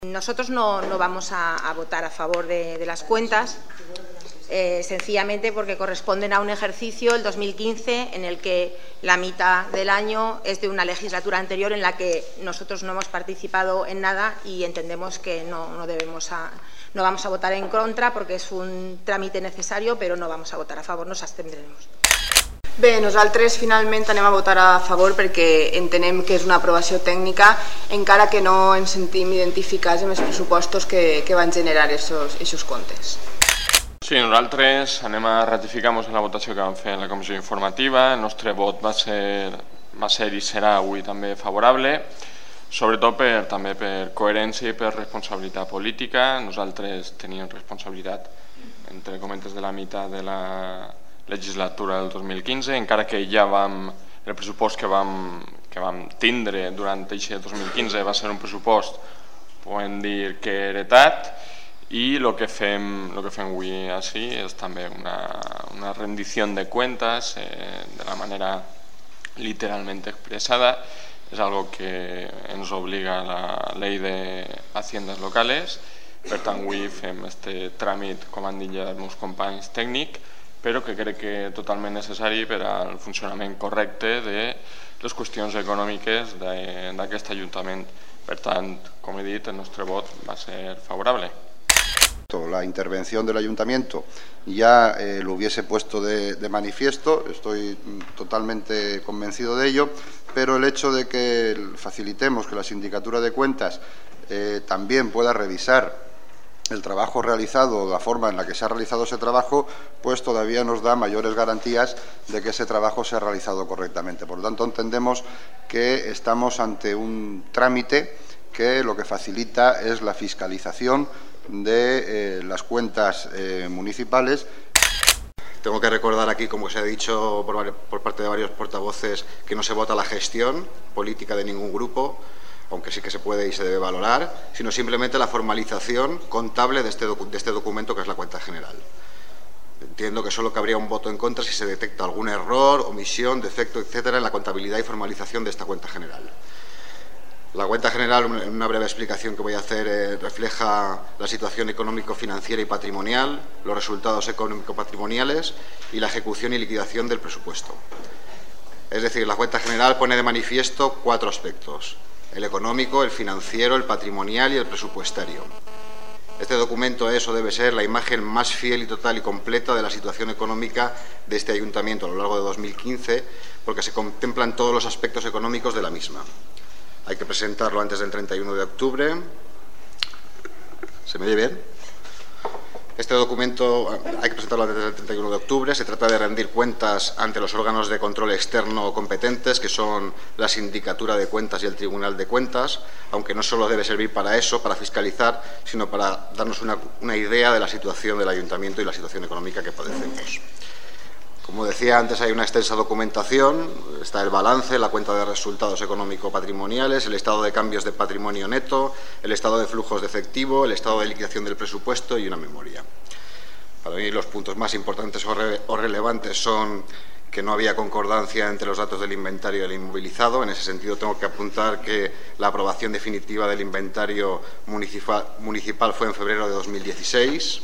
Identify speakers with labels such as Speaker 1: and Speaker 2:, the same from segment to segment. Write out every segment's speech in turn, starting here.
Speaker 1: Nosotros no vamos a votar a favor de las cuentas, sencillamente porque corresponden a un ejercicio, el 2015, en el que la mitad del año es de una legislatura anterior en la que nosotros no hemos participado en nada y entendemos que no vamos a votar en contra porque es un trámite necesario, però no vamos a votar a favor, nos abstendremos.
Speaker 2: Bé, nosaltres finalment anem a votar a favor perquè entenem que és una aprovació tècnica, encara que no ens sentim identificats amb els pressupostos que van generar aquests comptes.
Speaker 3: Sí, nosaltres anem a ratificar-nos en la votació que vam fer en la comissió informativa. El nostre vot va ser i serà avui també favorable, sobretot també per coherència i per responsabilitat política. Nosaltres teníem responsabilitat, entre cometes, de la meitat de la legislatura del 2015, encara que ja el pressupost que vam tindre durant aquest 2015 va ser un pressupost, podem dir, que heretat, i el que fem avui així és també una rendició de cuentas de la manera literalment expressada. És algo que ens obliga la Ley de Haciendas Locales. Per tant, avui fem aquest tràmit, com han dit ja els meus companys, tècnic, però que crec que totalment necessari per al funcionament correcte de les qüestions econòmiques d'aquest Ajuntament. Per tant, com he dit, el nostre vot va ser favorable.
Speaker 4: La intervención del Ayuntamiento ya lo hubiese puesto de manifiesto, estoy totalmente convencido de ello, pero el hecho de que facilitemos que la Sindicatura de Cuentas también pueda revisar el trabajo realizado, la forma en la que se ha realizado ese trabajo, pues todavía nos da mayores garantías de que ese trabajo se ha realizado correctamente. Por lo tanto, entendemos que estamos ante un trámite que lo que facilita es la fiscalización de las cuentas municipales.
Speaker 5: Tengo que recordar aquí, como se ha dicho por parte de varios portavoces, que no se vota la gestión política de ningún grupo, aunque sí que se puede y se debe valorar, sino simplemente la formalización contable de este documento que es la cuenta general. Entiendo que solo cabría un voto en contra si se detecta algún error, omisión, defecto, etcétera, en la contabilidad y formalización de esta cuenta general. La cuenta general, en una breve explicación que voy a hacer, refleja la situación económico-financiera y patrimonial, los resultados económico-patrimoniales y la ejecución y liquidación del presupuesto. Es decir, la cuenta general pone de manifiesto 4 aspectos: el económico, el financiero, el patrimonial y el presupuestario. Este documento es o debe ser la imagen más fiel y total y completa de la situación económica de este Ayuntamiento a lo largo de 2015, porque se contemplan todos los aspectos económicos de la misma. Hay que presentarlo antes del 31 de octubre. ¿Se me oye bien? Este documento hay que presentarlo antes del 31 de octubre. Se trata de rendir cuentas ante los órganos de control externo competentes, que son la Sindicatura de Cuentas y el Tribunal de Cuentas, aunque no solo debe servir para eso, para fiscalizar, sino para darnos una idea de la situación del Ayuntamiento y la situación económica que padecemos. Como decía antes, hay una extensa documentación. Está el balance, la cuenta de resultados económico-patrimoniales, el estado de cambios de patrimonio neto, el estado de flujos de efectivo, el estado de liquidación del presupuesto y una memoria. Para mí los puntos más importantes o relevantes son que no había concordancia entre los datos del inventario y el inmovilizado. En ese sentido tengo que apuntar que la aprobación definitiva del inventario municipal fue en febrero de 2016.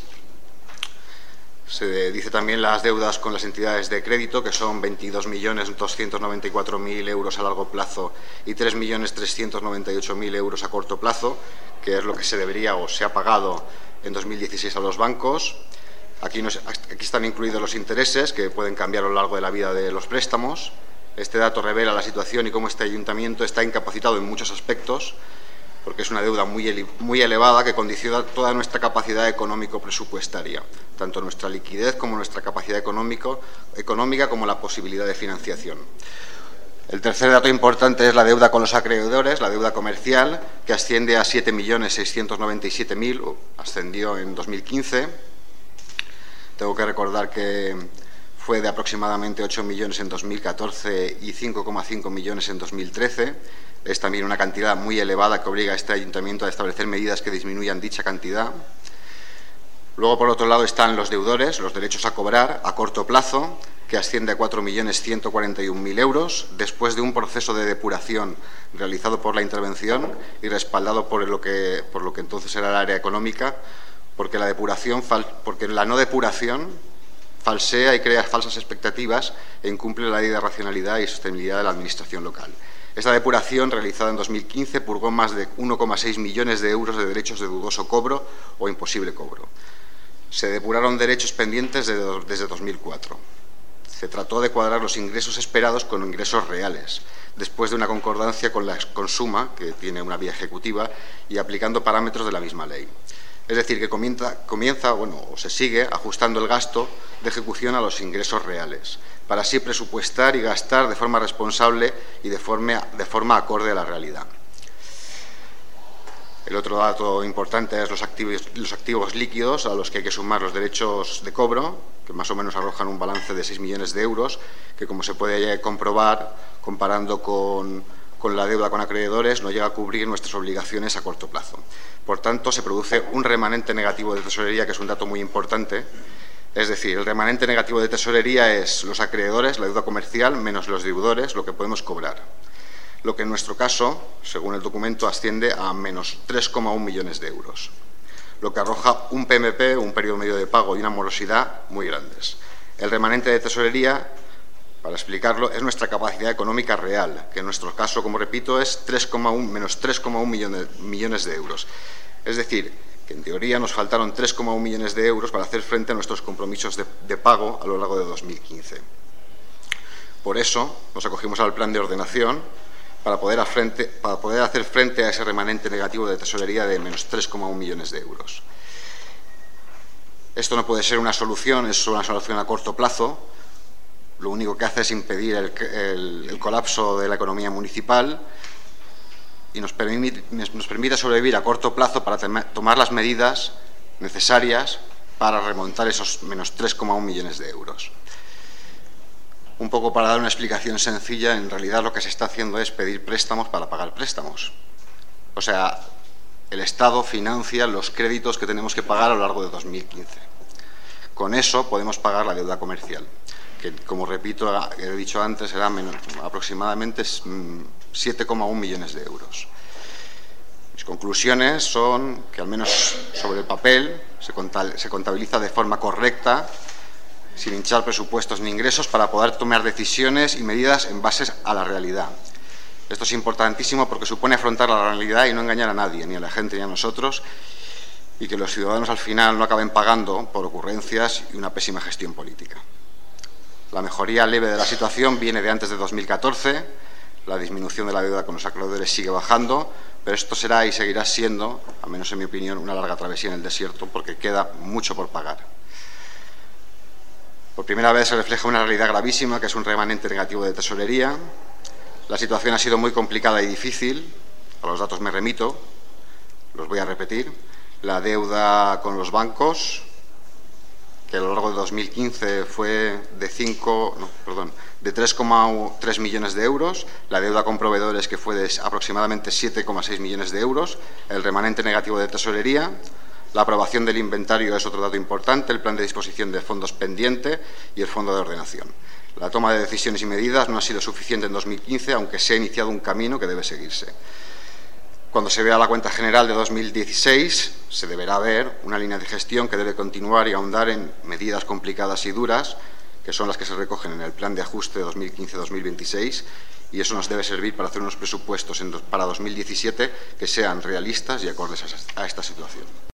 Speaker 5: Se dice también las deudas con las entidades de crédito, que son 22.294.000 euros a largo plazo y 3.398.000 euros a corto plazo, que es lo que se debería o se ha pagado en 2016 a los bancos. Aquí están incluidos los intereses, que pueden cambiar a lo largo de la vida de los préstamos. Este dato revela la situación y cómo este Ayuntamiento está incapacitado en muchos aspectos, porque es una deuda muy elevada que condiciona toda nuestra capacidad económico-presupuestaria, tanto nuestra liquidez como nuestra capacidad económica como la posibilidad de financiación. El tercer dato importante es la deuda con los acreedores, la deuda comercial, que asciende a 7.697.000, ascendió en 2015. Tengo que recordar que fue de aproximadamente 8 millones en 2014 y 5,5 millones en 2013. Es también una cantidad muy elevada que obliga a este Ayuntamiento a establecer medidas que disminuyan dicha cantidad. Luego, por otro lado, están los deudores, los derechos a cobrar a corto plazo, que asciende a 4.141.000 euros, después de un proceso de depuración realizado por la intervención y respaldado por lo que entonces era el área económica, porque la no depuración falsea y crea falsas expectativas e incumple la ley de racionalidad y sostenibilidad de la Administración local. Esta depuración, realizada en 2015, purgó más de 1,6 millones de euros de derechos de dudoso cobro o imposible cobro. Se depuraron derechos pendientes desde 2004. Se trató de cuadrar los ingresos esperados con ingresos reales, después de una concordancia con la Consuma, que tiene una vía ejecutiva, y aplicando parámetros de la misma ley. Es decir, que se sigue ajustando el gasto de ejecución a los ingresos reales, para así presupuestar y gastar de forma responsable y de forma acorde a la realidad. El otro dato importante es los activos líquidos, a los que hay que sumar los derechos de cobro, que más o menos arrojan un balance de 6 millones de euros, que, como se puede comprobar, comparando con la deuda con acreedores, no llega a cubrir nuestras obligaciones a corto plazo. Por tanto, se produce un remanente negativo de tesorería, que es un dato muy importante. Es decir, el remanente negativo de tesorería es los acreedores, la deuda comercial, menos los deudores, lo que podemos cobrar. Lo que en nuestro caso, según el documento, asciende a menos 3,1 millones de euros, lo que arroja un PMP, un periodo medio de pago y una morosidad muy grandes. El remanente de tesorería, para explicarlo, es nuestra capacidad económica real, que en nuestro caso, como repito, es menos 3,1 millones de euros. Es decir, que en teoría nos faltaron 3,1 millones de euros para hacer frente a nuestros compromisos de pago a lo largo de 2015. Por eso nos acogimos al plan de ordenación, para poder hacer frente a ese remanente negativo de tesorería de menos 3,1 millones de euros. Esto no puede ser una solución, es una solución a corto plazo. Lo único que hace es impedir el colapso de la economía municipal y nos permite sobrevivir a corto plazo para tomar las medidas necesarias para remontar esos menos 3,1 millones de euros. Un poco para dar una explicación sencilla, en realidad lo que se está haciendo es pedir préstamos para pagar préstamos. O sea, el Estado financia los créditos que tenemos que pagar a lo largo de 2015. Con eso podemos pagar la deuda comercial, que, como repito, he dicho antes, era aproximadamente 7,1 millones de euros. Mis conclusiones son que, al menos sobre el papel, se contabiliza de forma correcta, sin hinchar presupuestos ni ingresos, para poder tomar decisiones y medidas en base a la realidad. Esto es importantísimo porque supone afrontar la realidad y no engañar a nadie, ni a la gente ni a nosotros, y que los ciudadanos al final no acaben pagando por ocurrencias y una pésima gestión política. La mejoría leve de la situación viene de antes de 2014, la disminución de la deuda con los acreedores sigue bajando, pero esto será y seguirá siendo, al menos en mi opinión, una larga travesía en el desierto, porque queda mucho por pagar. Por primera vez se refleja una realidad gravísima, que es un remanente negativo de tesorería. La situación ha sido muy complicada y difícil. A los datos me remito, los voy a repetir. La deuda con los bancos, que a lo largo de 2015 fue de 3,3 millones de euros. La deuda con proveedores, que fue de aproximadamente 7,6 millones de euros. El remanente negativo de tesorería. La aprobación del inventario es otro dato importante, el plan de disposición de fondos pendiente y el fondo de ordenación. La toma de decisiones y medidas no ha sido suficiente en 2015, aunque se ha iniciado un camino que debe seguirse. Cuando se vea la cuenta general de 2016, se deberá ver una línea de gestión que debe continuar y ahondar en medidas complicadas y duras, que son las que se recogen en el plan de ajuste 2015-2026, y eso nos debe servir para hacer unos presupuestos para 2017 que sean realistas y acordes a esta situación.